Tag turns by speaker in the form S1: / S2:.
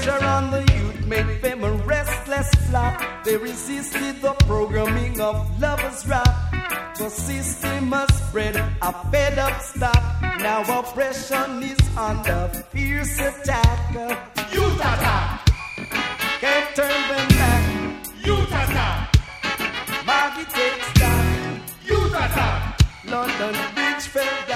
S1: Pressure on the youth made them a restless flock. They resisted the programming of lovers' rap. The system has spread a fed up stock. Now oppression is under fierce attack.
S2: Youth attack.
S1: Can't turn them back.
S2: Youth attack.
S1: Maggie takes that.
S2: Youth attack.
S1: London Bridge fell